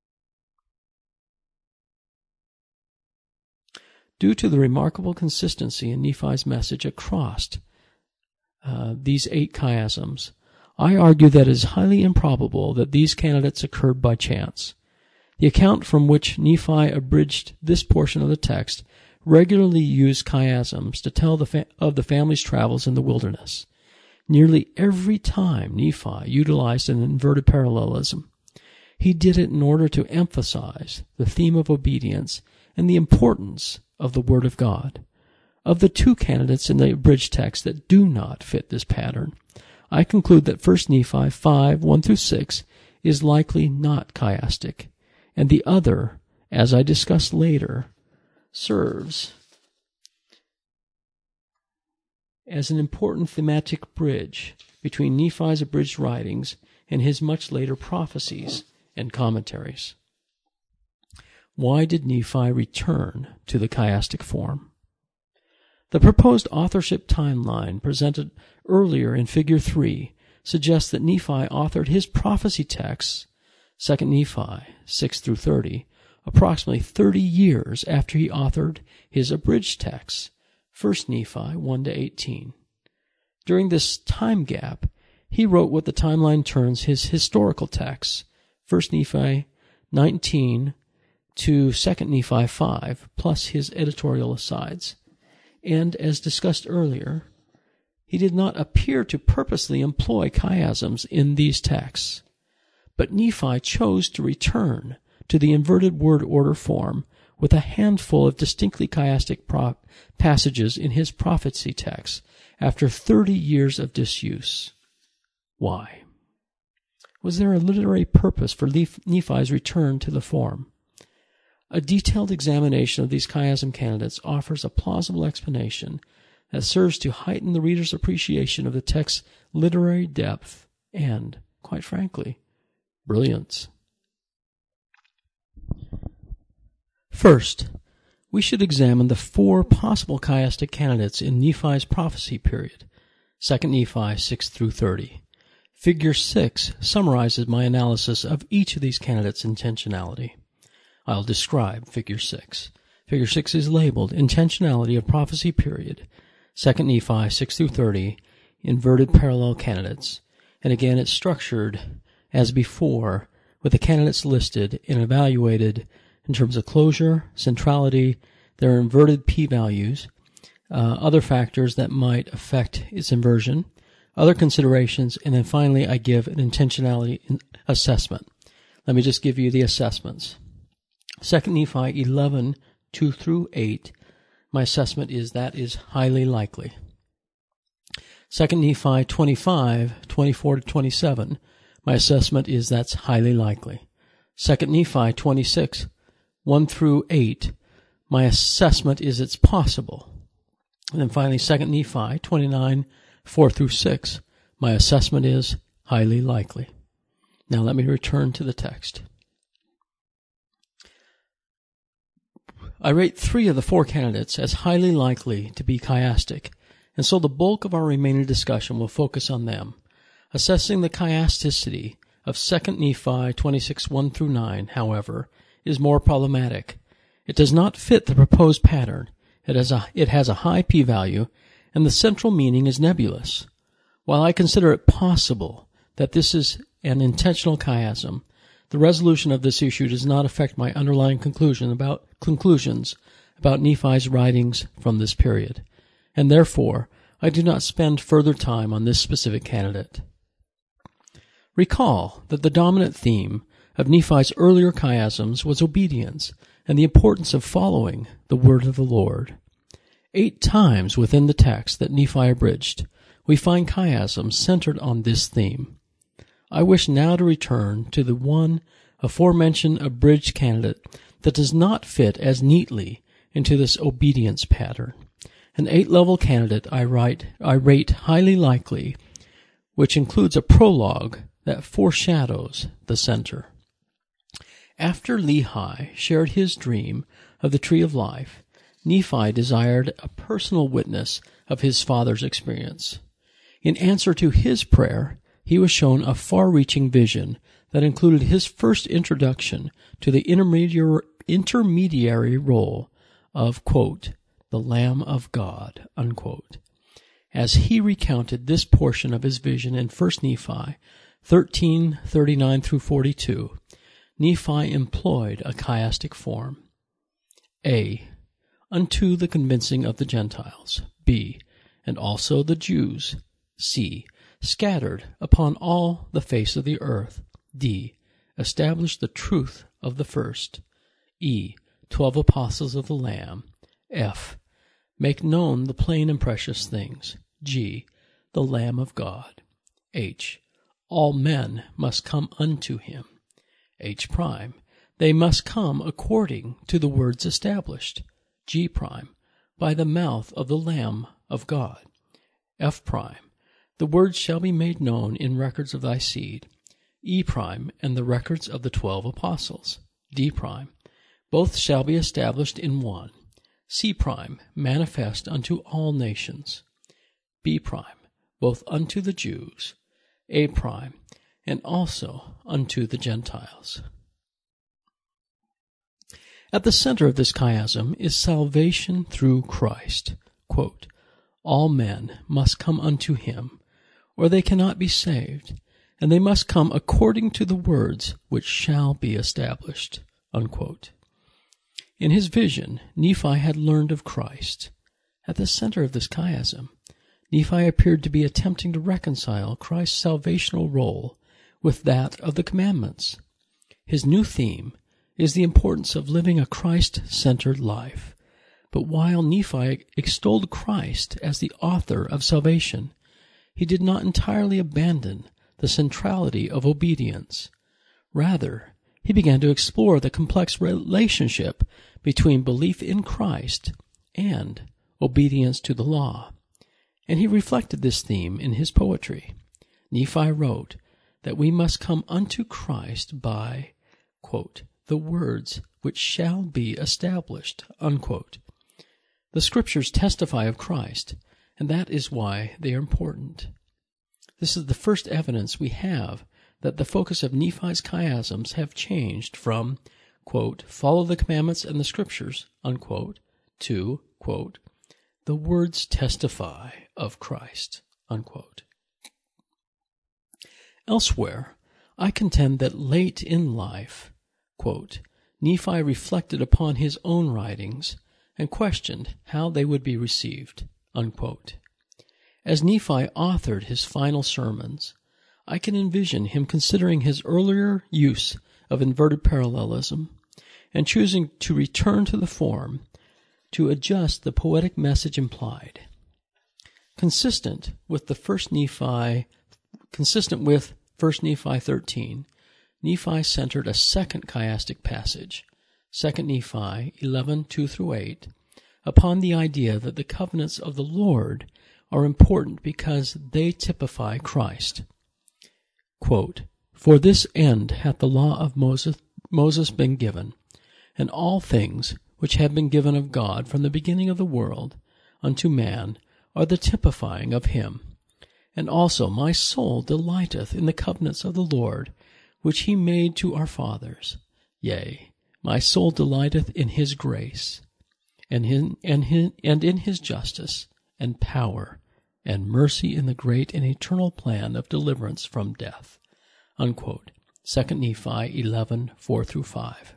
Due to the remarkable consistency in Nephi's message across uh, these eight chiasms, I argue that it is highly improbable that these candidates occurred by chance. The account from which Nephi abridged this portion of the text regularly used chiasms to tell the fa- of the family's travels in the wilderness. Nearly every time Nephi utilized an inverted parallelism, he did it in order to emphasize the theme of obedience and the importance of the Word of God. Of the two candidates in the abridged text that do not fit this pattern, I conclude that First Nephi five one through six is likely not chiastic, and the other, as I discuss later, serves as an important thematic bridge between Nephi's abridged writings and his much later prophecies and commentaries. Why did Nephi return to the chiastic form? The proposed authorship timeline presented earlier in Figure three suggests that Nephi authored his prophecy texts, Second Nephi six through thirty, approximately thirty years after he authored his abridged texts, First Nephi one to eighteen. During this time gap, he wrote what the timeline terms his historical texts, First Nephi nineteen to Second Nephi five, plus his editorial asides. And as discussed earlier, he did not appear to purposely employ chiasms in these texts. But Nephi chose to return to the inverted word order form with a handful of distinctly chiastic pro- passages in his prophecy texts after thirty years of disuse. Why? Was there a literary purpose for Nephi's return to the form? A detailed examination of these chiasm candidates offers a plausible explanation that serves to heighten the reader's appreciation of the text's literary depth and, quite frankly, brilliance. First, we should examine the four possible chiastic candidates in Nephi's prophecy period, Second Nephi six through thirty. Figure six summarizes my analysis of each of these candidates' intentionality. I'll describe Figure six. Figure six is labeled Intentionality of Prophecy Period, Second Nephi six through thirty, Inverted Parallel Candidates, and again it's structured as before, with the candidates listed and evaluated in terms of closure, centrality, their inverted p-values, uh, other factors that might affect its inversion, other considerations, and then finally I give an intentionality assessment. Let me just give you the assessments. Second Nephi eleven, two through eight, my assessment is that is highly likely. Second Nephi twenty-five, twenty-four to twenty-seven, my assessment is that's highly likely. Second Nephi twenty-six, one through eight, my assessment is it's possible. And then finally, Second Nephi twenty-nine, four through six, my assessment is highly likely. Now let me return to the text. I rate three of the four candidates as highly likely to be chiastic, and so the bulk of our remaining discussion will focus on them. Assessing the chiasticity of Second Nephi twenty-six, one through nine, however, is more problematic. It does not fit the proposed pattern. It has a, it has a high p-value, and the central meaning is nebulous. While I consider it possible that this is an intentional chiasm, the resolution of this issue does not affect my underlying conclusion about conclusions about Nephi's writings from this period, and therefore I do not spend further time on this specific candidate. Recall that the dominant theme of Nephi's earlier chiasms was obedience and the importance of following the word of the Lord. Eight times within the text that Nephi abridged, we find chiasms centered on this theme. I wish now to return to the one aforementioned abridged candidate that does not fit as neatly into this obedience pattern. An eight-level candidate I, write, I rate highly likely, which includes a prologue that foreshadows the center. After Lehi shared his dream of the tree of life, Nephi desired a personal witness of his father's experience. In answer to his prayer, he was shown a far-reaching vision that included his first introduction to the intermediary, intermediary role of, quote, the Lamb of God, unquote. As he recounted this portion of his vision in First Nephi thirteen, thirty-nine through forty-two, Nephi employed a chiastic form. A. Unto the convincing of the Gentiles. B. And also the Jews. C. Scattered upon all the face of the earth. D. Establish the truth of the first. E. Twelve apostles of the Lamb. F. Make known the plain and precious things. G. The Lamb of God. H. All men must come unto him. H. Prime. They must come according to the words established. G. Prime. By the mouth of the Lamb of God. F. Prime. The words shall be made known in records of thy seed. E' and the records of the twelve apostles. D'. Both shall be established in one. C'. Manifest unto all nations. B'. Both unto the Jews. A'. And also unto the Gentiles. At the center of this chiasm is salvation through Christ. Quote, all men must come unto him, or they cannot be saved, and they must come according to the words which shall be established. Unquote. In his vision, Nephi had learned of Christ. At the center of this chiasm, Nephi appeared to be attempting to reconcile Christ's salvational role with that of the commandments. His new theme is the importance of living a Christ-centered life. But while Nephi extolled Christ as the author of salvation, he did not entirely abandon the centrality of obedience. Rather, he began to explore the complex relationship between belief in Christ and obedience to the law. And he reflected this theme in his poetry. Nephi wrote that we must come unto Christ by, quote, the words which shall be established, unquote. The Scriptures testify of Christ, and that is why they are important. This is the first evidence we have that the focus of Nephi's chiasms have changed from, quote, follow the commandments and the Scriptures, unquote, to, quote, the words testify of Christ, unquote. Elsewhere, I contend that late in life, quote, Nephi reflected upon his own writings and questioned how they would be received, unquote. As Nephi authored his final sermons, I can envision him considering his earlier use of inverted parallelism and choosing to return to the form to adjust the poetic message implied. Consistent with the first Nephi, consistent with First Nephi thirteen, Nephi centered a second chiastic passage, Second Nephi eleven, two through eight, upon the idea that the covenants of the Lord are important because they typify Christ. Quote, "For this end hath the law of Moses, Moses been given, and all things which have been given of God from the beginning of the world unto man are the typifying of him. And also my soul delighteth in the covenants of the Lord, which he made to our fathers. Yea, my soul delighteth in his grace, and in, and, in, and in his justice, and power, and mercy in the great and eternal plan of deliverance from death." Unquote. Second Nephi eleven, four through five.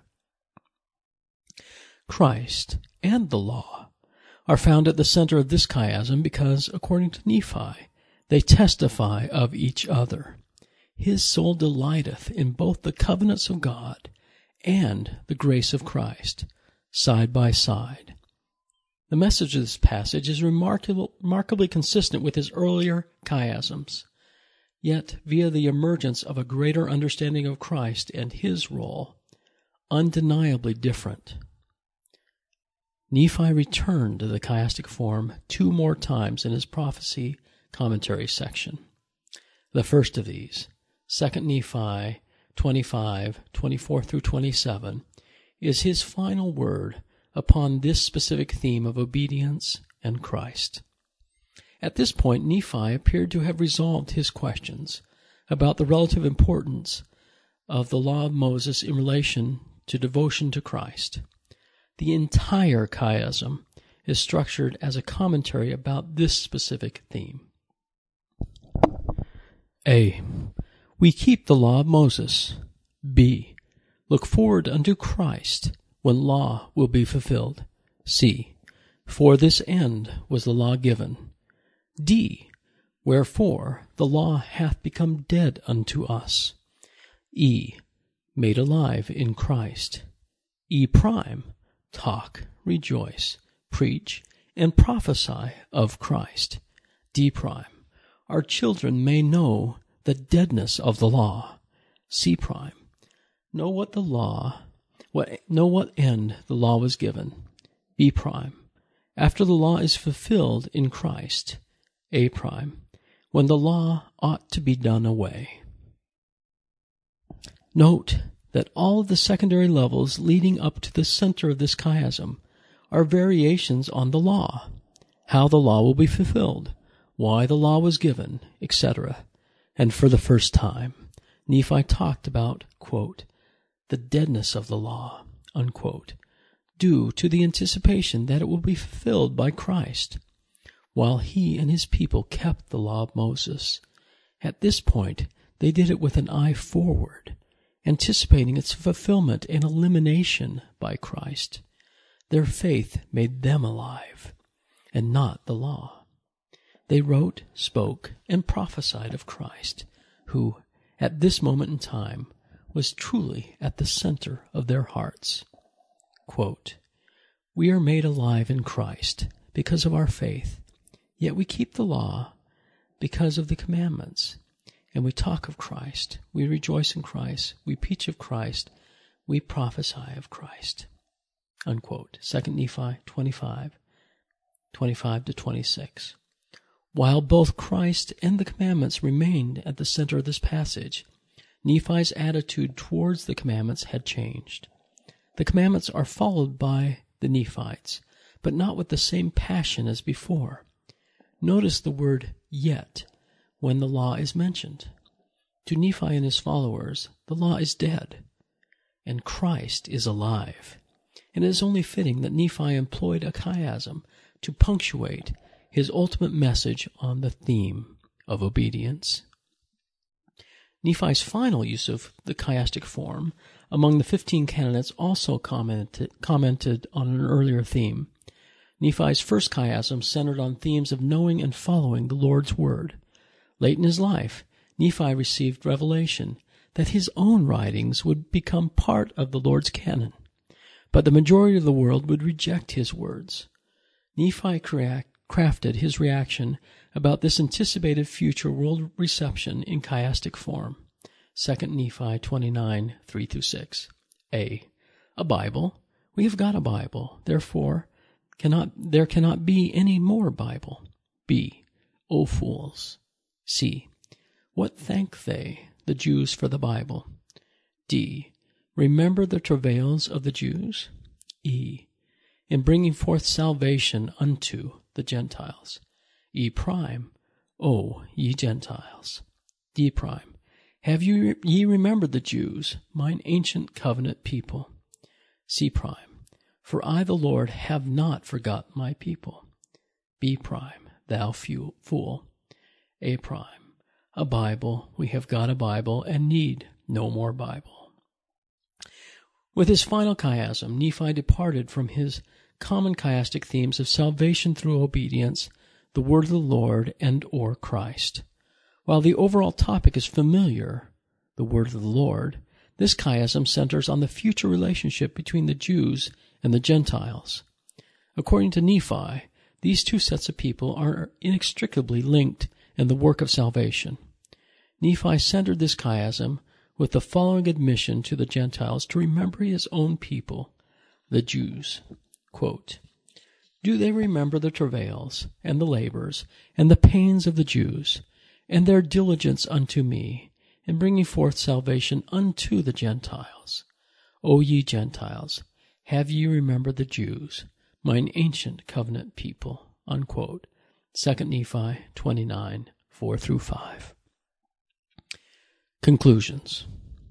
Christ and the law are found at the center of this chiasm because, according to Nephi, they testify of each other. His soul delighteth in both the covenants of God and the grace of Christ, side by side. The message of this passage is remarkable, remarkably consistent with his earlier chiasms, yet via the emergence of a greater understanding of Christ and his role, undeniably different. Nephi returned to the chiastic form two more times in his prophecy commentary section. The first of these, Second Nephi twenty-five, twenty-four through twenty-seven, is his final word upon this specific theme of obedience and Christ. At this point, Nephi appeared to have resolved his questions about the relative importance of the law of Moses in relation to devotion to Christ. The entire chiasm is structured as a commentary about this specific theme. A. We keep the law of Moses. B. Look forward unto Christ, when law will be fulfilled. C. For this end was the law given. D. Wherefore the law hath become dead unto us. E. Made alive in Christ. E. Prime. Talk, rejoice, preach, and prophesy of Christ. D. Prime. Our children may know the deadness of the law. C. Prime. Know what the law What, know what end the law was given. B. Prime. After the law is fulfilled in Christ. A. Prime. When the law ought to be done away. Note that all of the secondary levels leading up to the center of this chiasm are variations on the law, how the law will be fulfilled, why the law was given, et cetera. And for the first time, Nephi talked about, quote, the deadness of the law, unquote, due to the anticipation that it will be fulfilled by Christ, while he and his people kept the law of Moses. At this point, they did it with an eye forward, anticipating its fulfillment and elimination by Christ. Their faith made them alive, and not the law. They wrote, spoke, and prophesied of Christ, who, at this moment in time, was truly at the center of their hearts. Quote, We are made alive in Christ because of our faith, yet we keep the law because of the commandments. And we talk of Christ, we rejoice in Christ, we preach of Christ, we prophesy of Christ. Unquote. Second Nephi twenty-five, twenty-five to twenty-six. While both Christ and the commandments remained at the center of this passage, Nephi's attitude towards the commandments had changed. The commandments are followed by the Nephites, but not with the same passion as before. Notice the word yet when the law is mentioned. To Nephi and his followers, the law is dead, and Christ is alive. And it is only fitting that Nephi employed a chiasm to punctuate his ultimate message on the theme of obedience. Nephi's final use of the chiastic form among the fifteen candidates also commented, commented on an earlier theme. Nephi's first chiasm centered on themes of knowing and following the Lord's word. Late in his life, Nephi received revelation that his own writings would become part of the Lord's canon, but the majority of the world would reject his words. Nephi crafted his reaction about this anticipated future world reception in chiastic form. Second Nephi twenty-nine, three through six. A. A Bible, We have got a Bible, therefore cannot there cannot be any more Bible. B. O fools. C. What thank they, the Jews, for the Bible? D. Remember the travails of the Jews? E. In bringing forth salvation unto the Gentiles. E prime. O ye Gentiles. D prime. Have you ye remembered the Jews, mine ancient covenant people? C prime. For I, the Lord, have not forgotten my people. B prime. Thou fool. A prime. A Bible. We have got a Bible and need no more Bible. With his final chiasm, Nephi departed from his common chiastic themes of salvation through obedience, the word of the Lord, and or Christ. While the overall topic is familiar, the word of the Lord, this chiasm centers on the future relationship between the Jews and the Gentiles. According to Nephi, these two sets of people are inextricably linked in the work of salvation. Nephi centered this chiasm with the following admission to the Gentiles to remember his own people, the Jews. Quote, Do they remember the travails, and the labors, and the pains of the Jews, and their diligence unto me, in bringing forth salvation unto the Gentiles? O ye Gentiles, have ye remembered the Jews, mine ancient covenant people? Unquote. Second Nephi twenty-nine, four through five. Conclusions.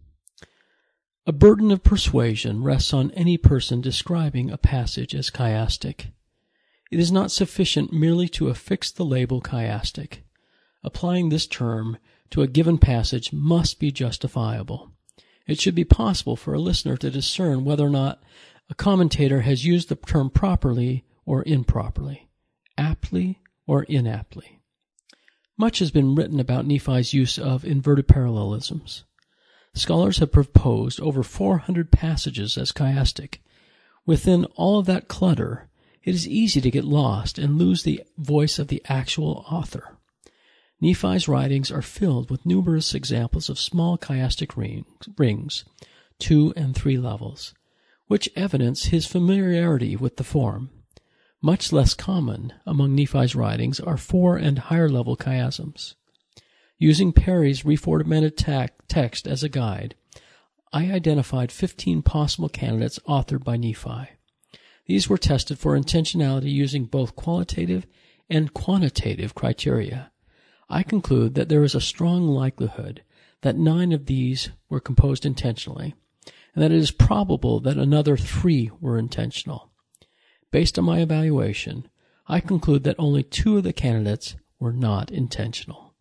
A burden of persuasion rests on any person describing a passage as chiastic. It is not sufficient merely to affix the label chiastic. Applying this term to a given passage must be justifiable. It should be possible for a listener to discern whether or not a commentator has used the term properly or improperly, aptly or inaptly. Much has been written about Nephi's use of inverted parallelisms. Scholars have proposed over four hundred passages as chiastic. Within all of that clutter, it is easy to get lost and lose the voice of the actual author. Nephi's writings are filled with numerous examples of small chiastic rings, two and three levels, which evidence his familiarity with the form. Much less common among Nephi's writings are four and higher level chiasms. Using Perry's reformatted text as a guide, I identified fifteen possible candidates authored by Nephi. These were tested for intentionality using both qualitative and quantitative criteria. I conclude that there is a strong likelihood that nine of these were composed intentionally, and that it is probable that another three were intentional. Based on my evaluation, I conclude that only two of the candidates were not intentional.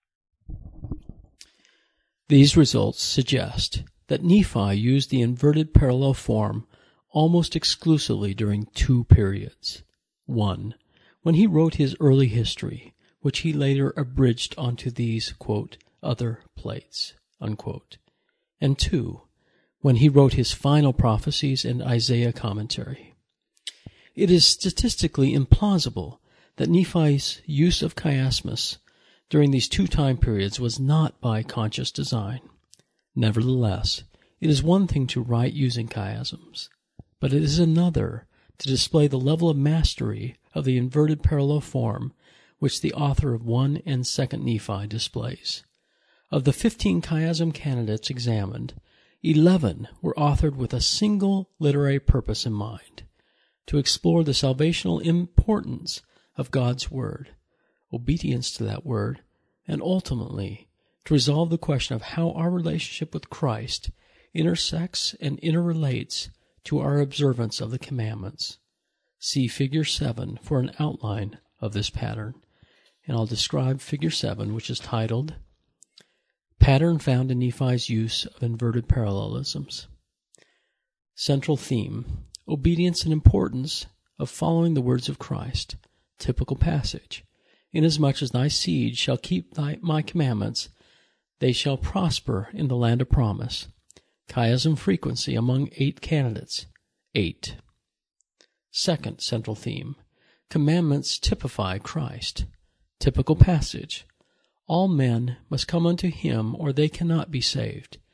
These results suggest that Nephi used the inverted parallel form almost exclusively during two periods. One, when he wrote his early history, which he later abridged onto these, quote, other plates, unquote. And two, when he wrote his final prophecies and Isaiah commentary. It is statistically implausible that Nephi's use of chiasmus during these two time periods was not by conscious design. Nevertheless, it is one thing to write using chiasms, but it is another to display the level of mastery of the inverted parallel form which the author of First and Second Nephi displays. Of the fifteen chiasm candidates examined, eleven were authored with a single literary purpose in mind: to explore the salvational importance of God's Word, obedience to that Word, and ultimately to resolve the question of how our relationship with Christ intersects and interrelates to our observance of the commandments. See Figure seven for an outline of this pattern, and I'll describe Figure seven, which is titled Pattern Found in Nephi's Use of Inverted Parallelisms. Central theme: obedience and importance of following the words of Christ. Typical passage: Inasmuch as thy seed shall keep thy, my commandments, they shall prosper in the land of promise. Chiasm frequency among eight candidates, eight. Second central theme: commandments typify Christ. Typical passage: all men must come unto him, or they cannot be saved.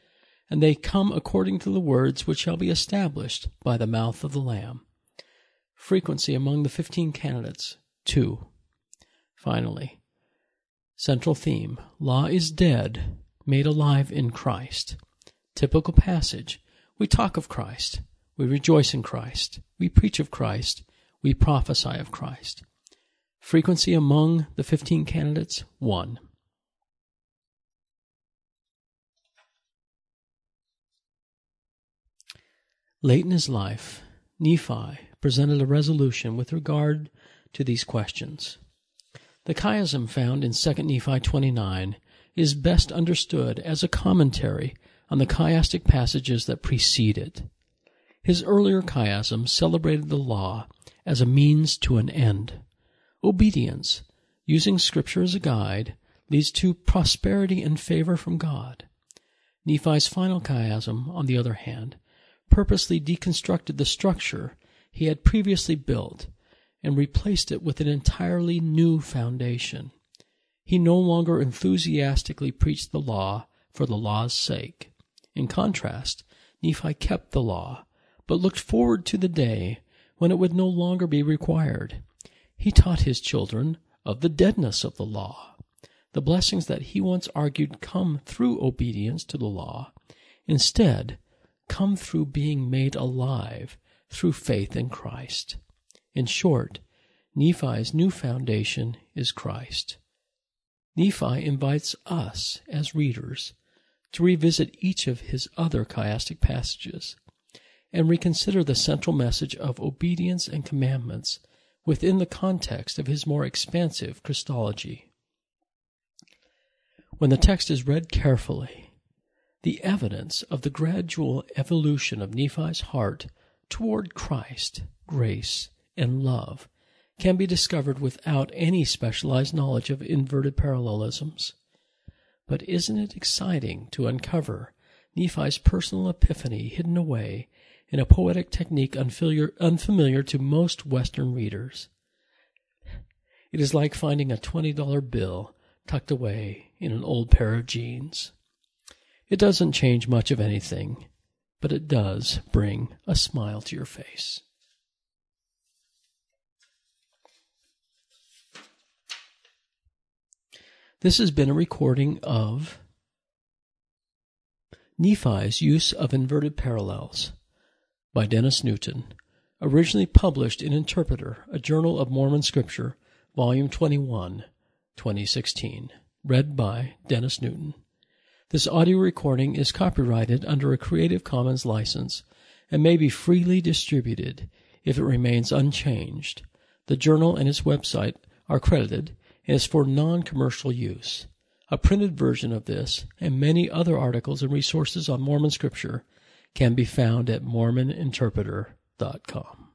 and they come according to the words which shall be established by the mouth of the Lamb. Frequency among the fifteen candidates, two. Finally, central theme, law is dead, made alive in Christ. Typical passage, we talk of Christ, we rejoice in Christ, we preach of Christ, we prophesy of Christ. Frequency among the fifteen candidates, one. Late in his life, Nephi presented a resolution with regard to these questions. The chiasm found in Second Nephi twenty-nine is best understood as a commentary on the chiastic passages that precede it. His earlier chiasm celebrated the law as a means to an end. Obedience, using Scripture as a guide, leads to prosperity and favor from God. Nephi's final chiasm, on the other hand, purposely deconstructed the structure he had previously built and replaced it with an entirely new foundation. He no longer enthusiastically preached the law for the law's sake. In contrast, Nephi kept the law, but looked forward to the day when it would no longer be required. He taught his children of the deadness of the law. The blessings that he once argued come through obedience to the law, instead, come through being made alive through faith in Christ. In short, Nephi's new foundation is Christ. Nephi invites us, as readers, to revisit each of his other chiastic passages and reconsider the central message of obedience and commandments within the context of his more expansive Christology. When the text is read carefully, the evidence of the gradual evolution of Nephi's heart toward Christ, grace, and love can be discovered without any specialized knowledge of inverted parallelisms. But isn't it exciting to uncover Nephi's personal epiphany hidden away in a poetic technique unfamiliar, unfamiliar to most Western readers? It is like finding a twenty dollar bill tucked away in an old pair of jeans. It doesn't change much of anything, but it does bring a smile to your face. This has been a recording of Nephi's Use of Inverted Parallels by Dennis Newton, originally published in Interpreter, a Journal of Mormon Scripture, Volume twenty-one, twenty sixteen. Read by Dennis Newton. This audio recording is copyrighted under a Creative Commons license and may be freely distributed if it remains unchanged. The journal and its website are credited and is for non-commercial use. A printed version of this and many other articles and resources on Mormon Scripture can be found at mormon interpreter dot com.